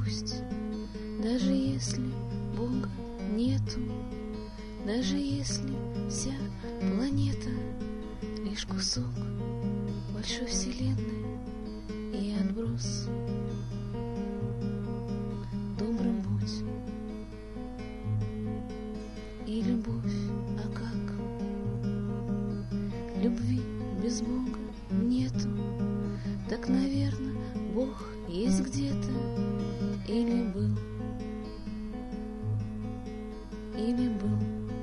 пусть, даже если Бога нету, даже если вся планета лишь кусок большой вселенной и отброс. Добрым будь и любовь, а как? Любви без Бога нету, так, наверно, Бог есть где-то, или был, или был.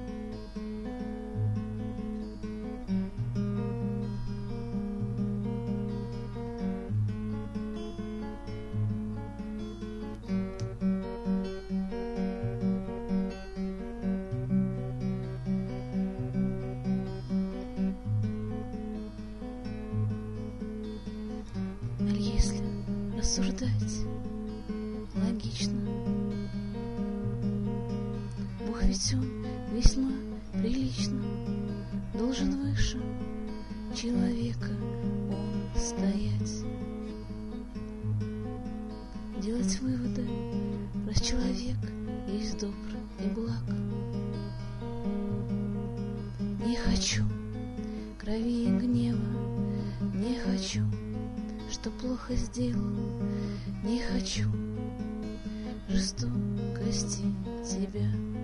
А если рассуждать логично, Бог ведь он весьма прилично должен выше человека он стоять, делать выводы, раз человек есть добр и благ. Не хочу крови и гнева, не хочу, что плохо сделал, не хочу жестокости тебя.